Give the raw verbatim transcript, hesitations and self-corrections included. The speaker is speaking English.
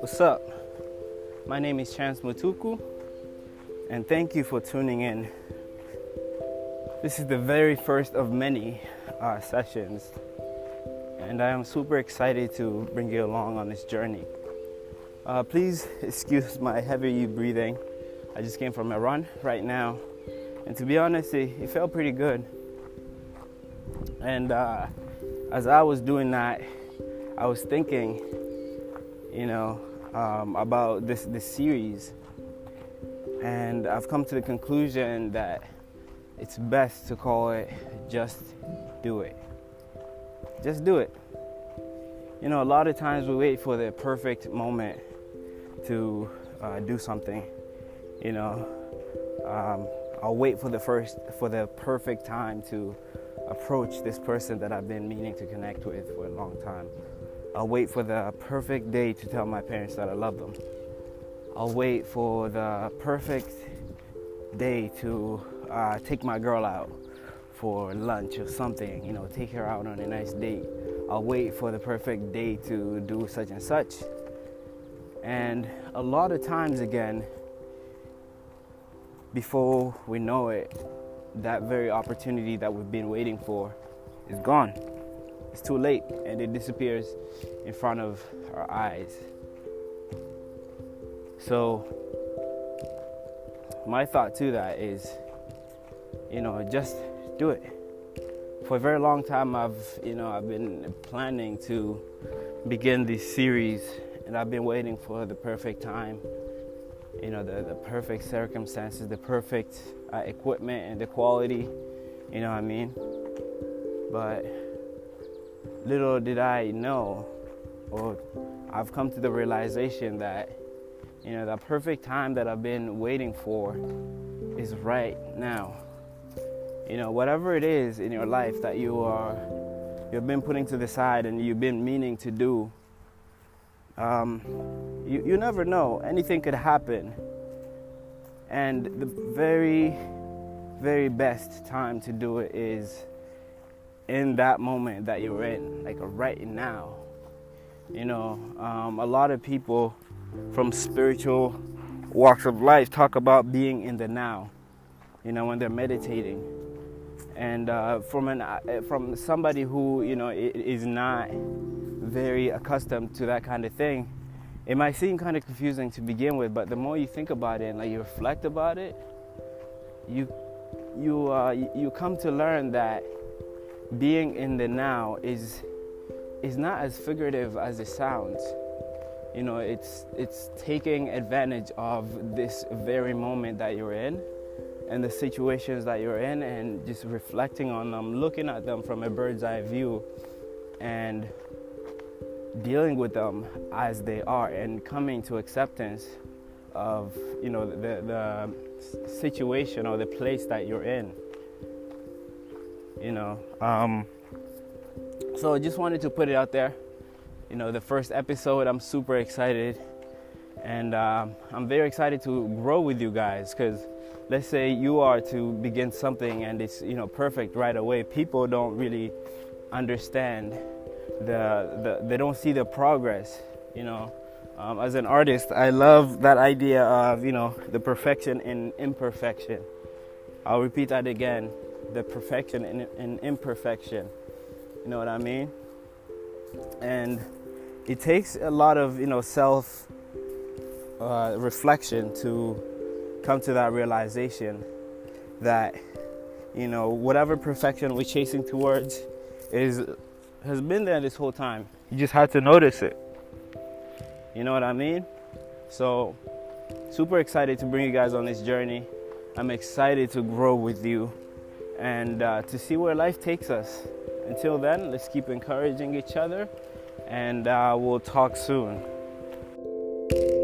What's up? My name is Chance Mutuku, and thank you for tuning in. This is the very first of many uh, sessions, and I am super excited to bring you along on this journey. Uh, please excuse my heavy breathing. I just came from a run right now, and to be honest, it, it felt pretty good. And uh, as I was doing that, I was thinking, you know, um, about this, this series. And I've come to the conclusion that it's best to call it Just Do It. Just do it. You know, a lot of times we wait for the perfect moment to uh, do something. You know, um, I'll wait for the first, for the perfect time to approach this person that I've been meaning to connect with for a long time. I'll wait for the perfect day to tell my parents that I love them. I'll wait for the perfect day to uh, take my girl out for lunch or something, you know, take her out on a nice date. I'll wait for the perfect day to do such and such. And a lot of times again, before we know it, that very opportunity that we've been waiting for is gone. It's too late, and it disappears in front of our eyes. So my thought to that is, you know, just do it. For a very long time, I've, you know, I've been planning to begin this series, and I've been waiting for the perfect time, you know, the, the perfect circumstances, the perfect uh, equipment and the quality, you know what I mean? But little did I know, or I've come to the realization that, you know, the perfect time that I've been waiting for is right now. You know, whatever it is in your life that you are, you've been putting to the side and you've been meaning to do, um, you, you never know. Anything could happen. And the very, very best time to do it is in that moment that you're in, like right now. You know, um, a lot of people from spiritual walks of life talk about being in the now, you know, when they're meditating. And uh, from an uh, from somebody who, you know, is not very accustomed to that kind of thing, it might seem kind of confusing to begin with, but the more you think about it and like you reflect about it, you you uh, you come to learn that being in the now is is not as figurative as it sounds. You know, it's it's taking advantage of this very moment that you're in and the situations that you're in, and just reflecting on them, looking at them from a bird's eye view and dealing with them as they are, and coming to acceptance of, you know, the the situation or the place that you're in. You know, um, so I just wanted to put it out there. You know, the first episode, I'm super excited, and um, I'm very excited to grow with you guys, because let's say you are to begin something and it's, you know, perfect right away. People don't really understand the, the they don't see the progress, you know. Um, as an artist, I love that idea of, you know, the perfection in imperfection. I'll repeat that again. The perfection in, in imperfection. You know what I mean? And it takes a lot of, you know, self uh, reflection to come to that realization that, you know, whatever perfection we're chasing towards is has been there this whole time. You just had to notice it. You know what I mean? So, super excited to bring you guys on this journey. I'm excited to grow with you and uh, to see where life takes us. Until then, let's keep encouraging each other, and uh, we'll talk soon.